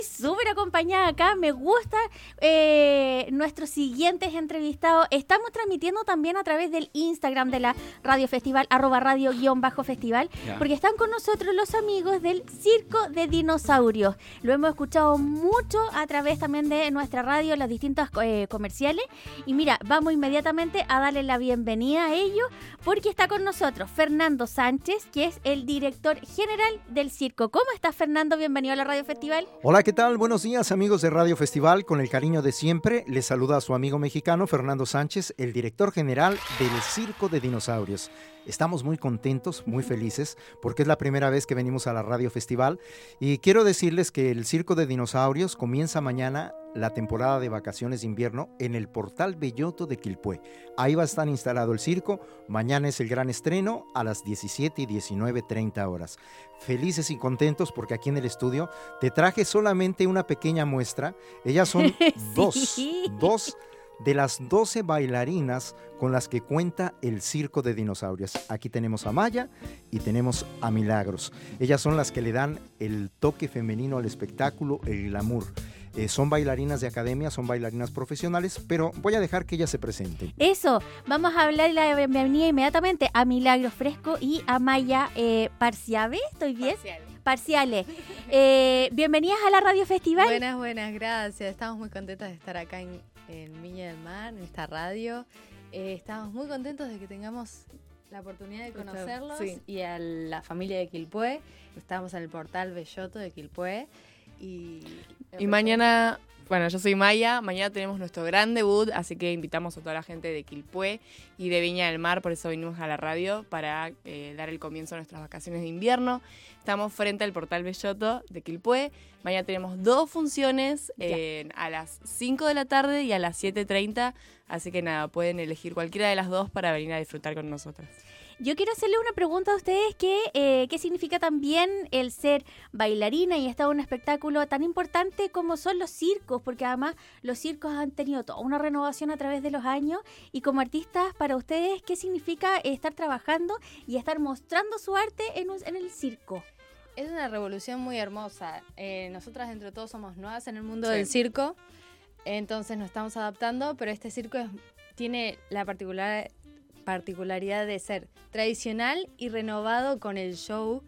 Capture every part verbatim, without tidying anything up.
Súper acompañada acá, me gusta eh, nuestros siguientes entrevistados. Estamos transmitiendo también a través del Instagram de la Radio Festival, arroba radio guión bajo festival, yeah. porque están con nosotros los amigos del Circo de Dinosaurios. Lo hemos escuchado mucho a través también de nuestra radio, las distintas eh, comerciales. Y mira, vamos inmediatamente a darle la bienvenida a ellos, porque está con nosotros Fernando Sánchez, que es el director general del circo. ¿Cómo estás, Fernando? Bienvenido a la Radio Festival. Hola, ¿qué tal? Buenos días, amigos de Radio Festival. Con el cariño de siempre, les saluda a su amigo mexicano, Fernando Sánchez, el director general del Circo de Dinosaurios. Estamos muy contentos, muy felices, porque es la primera vez que venimos a la Radio Festival. Y quiero decirles que el Circo de Dinosaurios comienza mañana la temporada de vacaciones de invierno en el Portal Belloto de Quilpué. Ahí va a estar instalado el circo. Mañana es el gran estreno a las diecisiete y diecinueve treinta horas. Felices y contentos porque aquí en el estudio te traje solamente una pequeña muestra. Ellas son dos, sí. dos de las doce bailarinas con las que cuenta el Circo de Dinosaurios. Aquí tenemos a Maya y tenemos a Milagros. Ellas son las que le dan el toque femenino al espectáculo, el glamour. Eh, son bailarinas de academia, son bailarinas profesionales, pero voy a dejar que ellas se presenten. Eso, vamos a hablar la bienvenida inmediatamente a Milagros Fresco y a Maya eh, Parciave, ¿estoy bien? Parciales. Parciales. Eh, bienvenidas a la Radio Festival. Buenas, buenas, gracias. Estamos muy contentas de estar acá en, en Viña del Mar, en esta radio. Eh, estamos muy contentos de que tengamos la oportunidad de conocerlos, sí. Y a la familia de Quilpué. Estamos en el Portal Belloto de Quilpué. Y, y mañana, bueno, yo soy Maya, mañana tenemos nuestro gran debut, así que invitamos a toda la gente de Quilpué y de Viña del Mar, por eso vinimos a la radio para eh, dar el comienzo a nuestras vacaciones de invierno. Estamos frente al Portal Belloto de Quilpué, mañana tenemos dos funciones eh, a las cinco de la tarde y a las siete treinta, así que nada, pueden elegir cualquiera de las dos para venir a disfrutar con nosotras. Yo quiero hacerle una pregunta a ustedes, que, eh, ¿qué significa también el ser bailarina y estar en un espectáculo tan importante como son los circos? Porque además los circos han tenido toda una renovación a través de los años, y como artistas, para ustedes, ¿qué significa estar trabajando y estar mostrando su arte en, un, en el circo? Es una revolución muy hermosa. Eh, nosotras entre todos somos nuevas en el mundo sí. del circo, entonces nos estamos adaptando, pero este circo es, tiene la particular... particularidad de ser tradicional y renovado con el show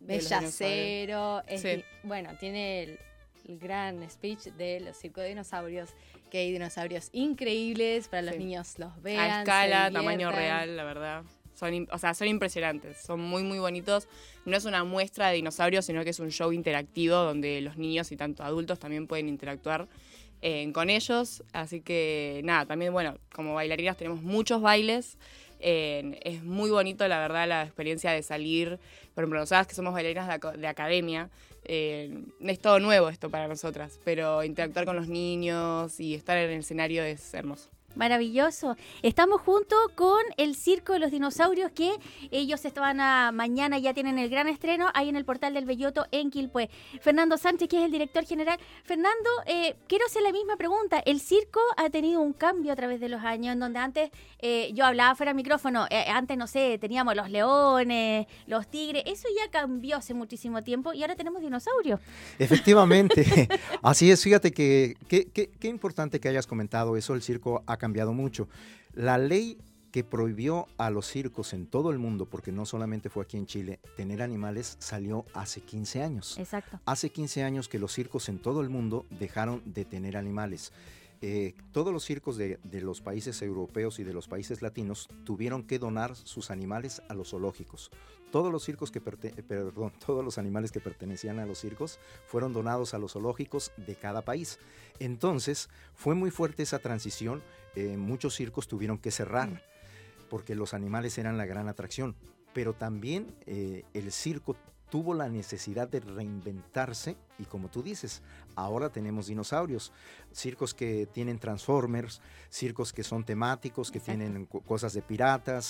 bellacero. Es, sí. Bueno, tiene el, el gran speech de los circos de dinosaurios, que hay dinosaurios increíbles para los sí. niños los vean. A escala, tamaño real, la verdad. Son, o sea, son impresionantes, son muy muy bonitos. No es una muestra de dinosaurios, sino que es un show interactivo donde los niños y tanto adultos también pueden interactuar eh, con ellos. Así que nada, también bueno, como bailarinas tenemos muchos bailes. Eh, es muy bonito, la verdad, la experiencia de salir. Por ejemplo, nosotras que somos bailarinas de, de academia, eh, es todo nuevo esto para nosotras, pero interactuar con los niños y estar en el escenario es hermoso. Maravilloso. Estamos junto con el Circo de los Dinosaurios, que ellos estaban a mañana, ya tienen el gran estreno ahí en el Portal del Belloto en Quilpué. Fernando Sánchez, que es el director general. Fernando, eh, quiero hacer la misma pregunta. El circo ha tenido un cambio a través de los años, en donde antes, eh, yo hablaba fuera del micrófono, eh, antes, no sé, teníamos los leones, los tigres, eso ya cambió hace muchísimo tiempo y ahora tenemos dinosaurios. Efectivamente, así es. Fíjate que qué importante que hayas comentado eso. El circo ha cambiado mucho. La ley que prohibió a los circos en todo el mundo, porque no solamente fue aquí en Chile, tener animales, salió hace quince años. Exacto. Hace quince años que los circos en todo el mundo dejaron de tener animales. Eh, todos los circos de, de los países europeos y de los países latinos tuvieron que donar sus animales a los zoológicos. Todos los circos que perte- perdón, todos los animales que pertenecían a los circos fueron donados a los zoológicos de cada país. Entonces, fue muy fuerte esa transición. Eh, muchos circos tuvieron que cerrar porque los animales eran la gran atracción. Pero también eh, el circo tuvo la necesidad de reinventarse y, como tú dices, ahora tenemos dinosaurios, circos que tienen Transformers, circos que son temáticos, que Exacto. tienen co- cosas de piratas,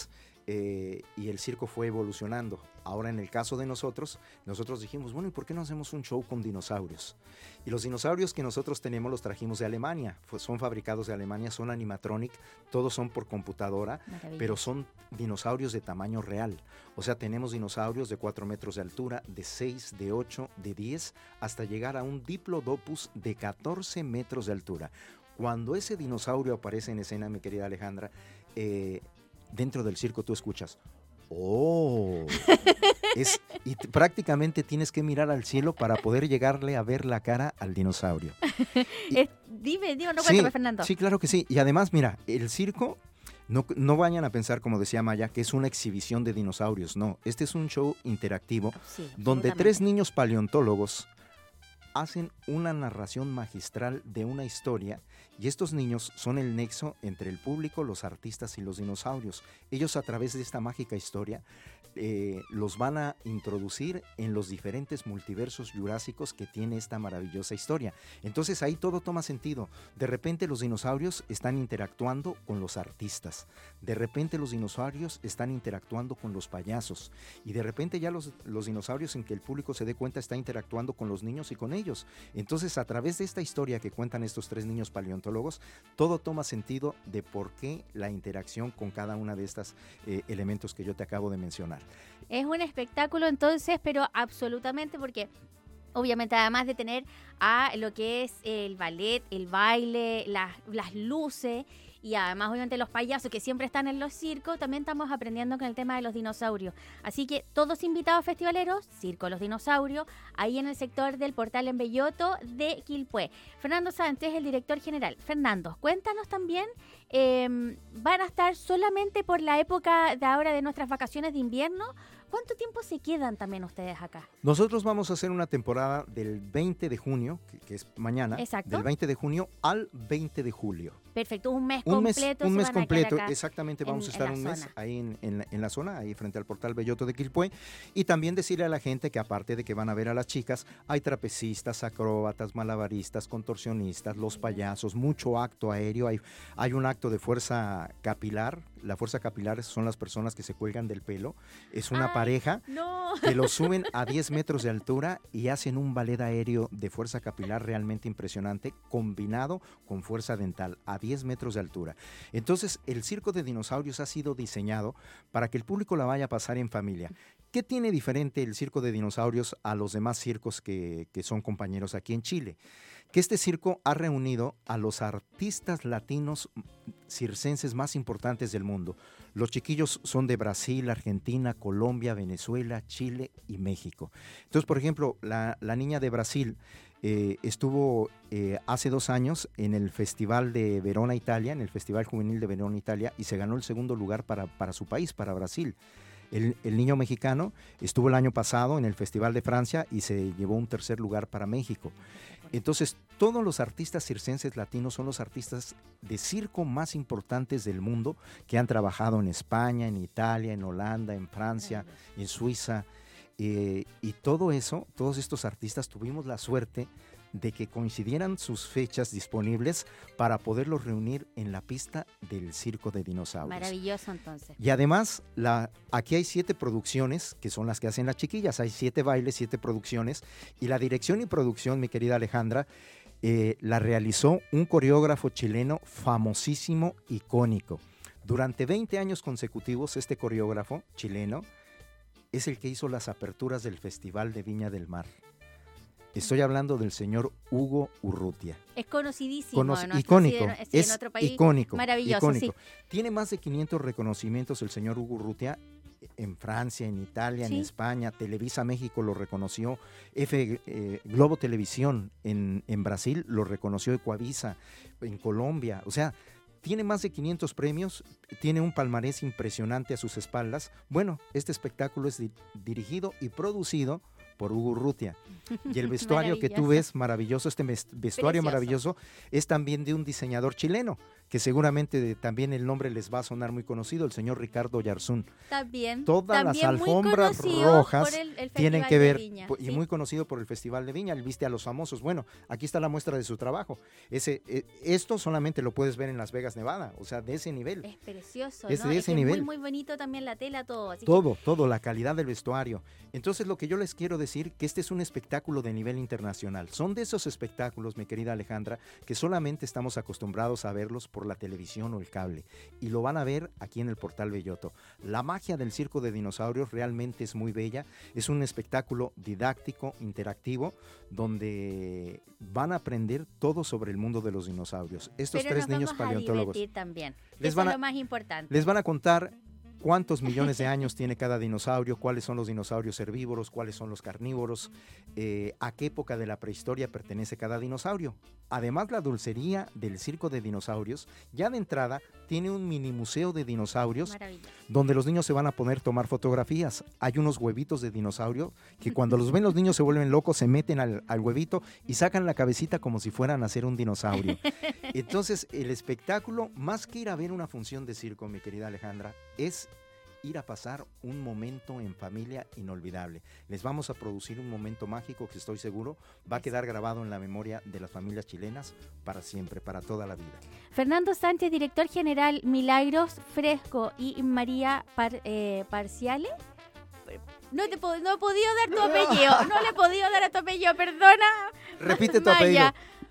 eh, y el circo fue evolucionando. Ahora en el caso de nosotros, nosotros dijimos, bueno, ¿y por qué no hacemos un show con dinosaurios? Y los dinosaurios que nosotros tenemos los trajimos de Alemania, pues son fabricados de Alemania, son animatronic, todos son por computadora, pero son dinosaurios de tamaño real. O sea, tenemos dinosaurios de cuatro metros de altura, de seis, de ocho, de diez, hasta llegar a un Diplodocus de catorce metros de altura. Cuando ese dinosaurio aparece en escena, mi querida Alejandra, eh, dentro del circo tú escuchas, ¡oh! Es, y t- prácticamente tienes que mirar al cielo para poder llegarle a ver la cara al dinosaurio. Y, es, dime, dime, no sí, cuéntame, Fernando. Sí, claro que sí. Y además, mira, el circo, no, no vayan a pensar, como decía Maya, que es una exhibición de dinosaurios. No, este es un show interactivo Sí, donde absolutamente. tres niños paleontólogos hacen una narración magistral de una historia, y estos niños son el nexo entre el público, los artistas y los dinosaurios. Ellos, a través de esta mágica historia, eh, los van a introducir en los diferentes multiversos jurásicos que tiene esta maravillosa historia. Entonces ahí todo toma sentido. De repente los dinosaurios están interactuando con los artistas, de repente los dinosaurios están interactuando con los payasos, y de repente ya los, los dinosaurios, sin que el público se dé cuenta, está interactuando con los niños y con ellos. Entonces, a través de esta historia que cuentan estos tres niños paleontólogos, todo toma sentido de por qué la interacción con cada una de estos eh, elementos que yo te acabo de mencionar. Es un espectáculo entonces, pero absolutamente, porque obviamente además de tener a lo que es el ballet, el baile, las, las luces y además obviamente los payasos que siempre están en los circos, también estamos aprendiendo con el tema de los dinosaurios. Así que todos invitados festivaleros, Circo Los Dinosaurios, ahí en el sector del Portal en Belloto de Quilpué. Fernando Sánchez, el director general. Fernando, cuéntanos también, eh, ¿van a estar solamente por la época de ahora de nuestras vacaciones de invierno? ¿Cuánto tiempo se quedan también ustedes acá? Nosotros vamos a hacer una temporada del veinte de junio, que, que es mañana, Exacto. del veinte de junio al veinte de julio. Perfecto, un mes Un mes, completo. un se mes van a quedar completo, acá exactamente, vamos en- a estar en la un mes zona. ahí en, en la, en la zona, ahí frente al portal Belloto de Quilpué, y también decirle a la gente que aparte de que van a ver a las chicas, hay trapecistas, acróbatas, malabaristas, contorsionistas, los payasos, mucho acto aéreo, hay, hay un acto de fuerza capilar. La fuerza capilar son las personas que se cuelgan del pelo, es una Ay, pareja No. que lo suben a diez metros de altura y hacen un ballet aéreo de fuerza capilar realmente impresionante, combinado con fuerza dental a diez metros de altura. Entonces, el Circo de Dinosaurios ha sido diseñado para que el público la vaya a pasar en familia. ¿Qué tiene diferente el Circo de Dinosaurios a los demás circos que, que son compañeros aquí en Chile? Que este circo ha reunido a los artistas latinos circenses más importantes del mundo. Los chiquillos son de Brasil, Argentina, Colombia, Venezuela, Chile y México. Entonces, por ejemplo, la, la niña de Brasil eh, estuvo eh, hace dos años en el Festival de Verona, Italia, en el Festival Juvenil de Verona, Italia, y se ganó el segundo lugar para, para su país, para Brasil. El, el niño mexicano estuvo el año pasado en el Festival de Francia y se llevó un tercer lugar para México. Entonces, todos los artistas circenses latinos son los artistas de circo más importantes del mundo que han trabajado en España, en Italia, en Holanda, en Francia, en Suiza. Eh, y todo eso, todos estos artistas tuvimos la suerte de que coincidieran sus fechas disponibles para poderlos reunir en la pista del Circo de Dinosaurios. Maravilloso entonces. Y además, la, aquí hay siete producciones, que son las que hacen las chiquillas. Hay siete bailes, siete producciones. Y la dirección y producción, mi querida Alejandra, eh, la realizó un coreógrafo chileno famosísimo, icónico. Durante veinte años consecutivos, este coreógrafo chileno es el que hizo las aperturas del Festival de Viña del Mar. Estoy hablando del señor Hugo Urrutia. Es conocidísimo. Cono- en nuestro- icónico, sí, en- sí, es en otro país. icónico, Maravilloso, icónico. sí. Tiene más de quinientos reconocimientos el señor Hugo Urrutia en Francia, en Italia, Sí. en España. Televisa México lo reconoció, F, eh, Globo Televisión en, en Brasil lo reconoció, Ecuavisa en Colombia. O sea, tiene más de quinientos premios, tiene un palmarés impresionante a sus espaldas. Bueno, este espectáculo es di- dirigido y producido por Hugo Urrutia. Y el vestuario que tú ves maravilloso, este vestuario Precioso. maravilloso, es también de un diseñador chileno, que seguramente de, también el nombre les va a sonar muy conocido, el señor Ricardo Yarzún. También. Todas también las alfombras rojas el, el tienen que ver, Viña, y sí. muy conocido por el Festival de Viña, él viste a los famosos. Bueno, aquí está la muestra de su trabajo. Ese, eh, esto solamente lo puedes ver en Las Vegas, Nevada, o sea, de ese nivel. Es precioso, es ¿no? de es ese que nivel. Es muy, muy bonito también la tela, todo. Así todo, que... todo, la calidad del vestuario. Entonces, lo que yo les quiero decir, que este es un espectáculo de nivel internacional. Son de esos espectáculos, mi querida Alejandra, que solamente estamos acostumbrados a verlos por la televisión o el cable, y lo van a ver aquí en el Portal Belloto. La magia del Circo de Dinosaurios realmente es muy bella, es un espectáculo didáctico, interactivo, donde van a aprender todo sobre el mundo de los dinosaurios. Estos Pero tres nos niños vamos a paleontólogos divertir también. les Eso van a, es lo más importante. Les van a contar cuántos millones de años tiene cada dinosaurio, cuáles son los dinosaurios herbívoros, cuáles son los carnívoros, eh, a qué época de la prehistoria pertenece cada dinosaurio. Además, la dulcería del Circo de Dinosaurios, ya de entrada, tiene un mini museo de dinosaurios donde los niños se van a poder tomar fotografías. Hay unos huevitos de dinosaurio que cuando los ven los niños se vuelven locos, se meten al, al huevito y sacan la cabecita como si fueran a ser un dinosaurio. Entonces, el espectáculo, más que ir a ver una función de circo, mi querida Alejandra, es ir a pasar un momento en familia inolvidable. Les vamos a producir un momento mágico que estoy seguro va a quedar grabado en la memoria de las familias chilenas para siempre, para toda la vida. Fernando Sánchez, director general Milagros Fresco, y María Par, eh, Parciale. No, te no he podido dar tu apellido, no le he podido dar a tu apellido, perdona. Repite tu Maya. apellido.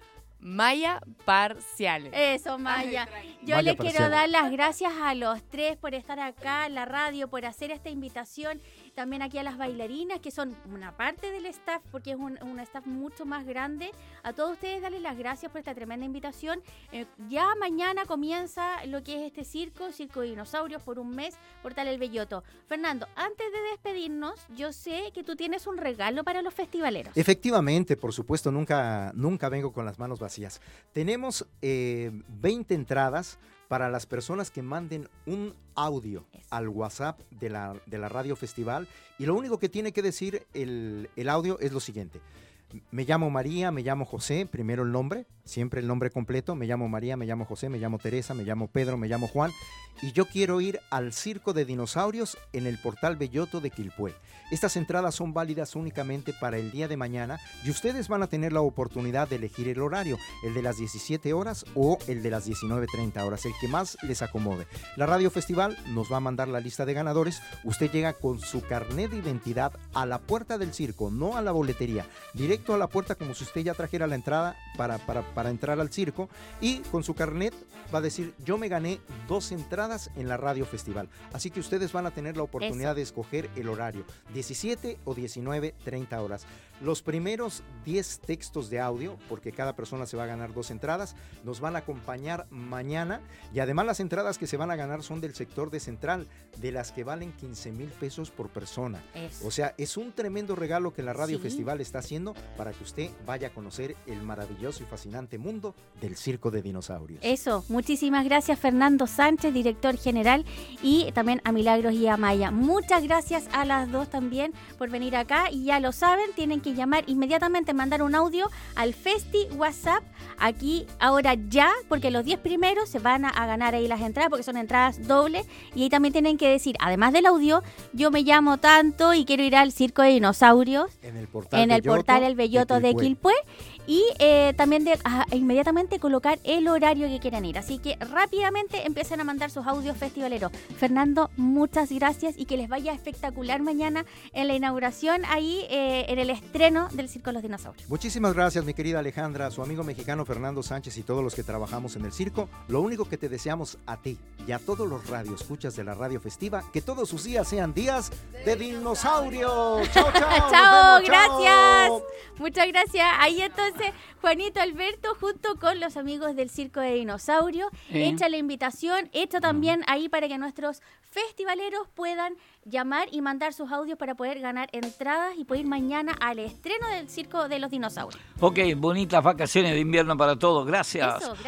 Maya Parciale. Eso, Maya. Yo Maya le quiero Parciale. dar las gracias a los tres por estar acá en la radio, por hacer esta invitación. También aquí a las bailarinas, que son una parte del staff, porque es un, un staff mucho más grande. A todos ustedes darles las gracias por esta tremenda invitación. Eh, ya mañana comienza lo que es este circo, Circo de Dinosaurios, por un mes, Portal El Belloto. Fernando, antes de despedirnos, yo sé que tú tienes un regalo para los festivaleros. Efectivamente, por supuesto, nunca, nunca vengo con las manos vacías. Tenemos eh, veinte entradas para las personas que manden un audio Eso. al WhatsApp de la, de la Radio Festival, y lo único que tiene que decir el, el audio es lo siguiente: me llamo María, me llamo José, primero el nombre, siempre el nombre completo, me llamo María, me llamo José, me llamo Teresa, me llamo Pedro, me llamo Juan, y yo quiero ir al Circo de Dinosaurios en el Portal Belloto de Quilpué. Estas entradas son válidas únicamente para el día de mañana, y ustedes van a tener la oportunidad de elegir el horario, el de las diecisiete horas o el de las diecinueve treinta horas, el que más les acomode. La Radio Festival nos va a mandar la lista de ganadores. Usted llega con su carnet de identidad a la puerta del circo, no a la boletería, directo a la puerta, como si usted ya trajera la entrada para, para, para entrar al circo, y con su carnet va a decir: yo me gané dos entradas en la Radio Festival. Así que ustedes van a tener la oportunidad Eso. de escoger el horario, diecisiete o diecinueve treinta horas. Los primeros diez textos de audio, porque cada persona se va a ganar dos entradas, nos van a acompañar mañana, y además las entradas que se van a ganar son del sector de Central, de las que valen quince mil pesos por persona. Eso. O sea, es un tremendo regalo que la Radio sí. Festival está haciendo para que usted vaya a conocer el maravilloso y fascinante mundo del Circo de Dinosaurios. Eso, muchísimas gracias Fernando Sánchez, director general, y también a Milagros y a Maya. Muchas gracias a las dos también por venir acá, y ya lo saben, tienen que llamar inmediatamente, mandar un audio al Festi WhatsApp, aquí ahora ya, porque los diez primeros se van a, a ganar ahí las entradas, porque son entradas dobles, y ahí también tienen que decir, además del audio: yo me llamo tanto y quiero ir al Circo de Dinosaurios en el portal, en el Belloto, portal El Belloto de Quilpué, y eh, también de a, inmediatamente colocar el horario que quieran ir. Así que rápidamente empiecen a mandar sus audios festivaleros. Fernando, muchas gracias, y que les vaya espectacular mañana en la inauguración, ahí eh, en el estreno del Circo de los Dinosaurios. Muchísimas gracias, mi querida Alejandra, su amigo mexicano Fernando Sánchez y todos los que trabajamos en el circo. Lo único que te deseamos a ti y a todos los radioescuchas de la Radio Festiva, que todos sus días sean días de dinosaurio. Chao, chao. Chao, gracias. Chao. Muchas gracias. Ahí entonces Juanito Alberto junto con los amigos del Circo de Dinosaurio, ¿Eh? hecha la invitación, hecha también ahí para que nuestros festivaleros puedan llamar y mandar sus audios para poder ganar entradas y poder ir mañana al estreno del Circo de los Dinosaurios. Ok, bonitas vacaciones de invierno para todos. Gracias. Eso,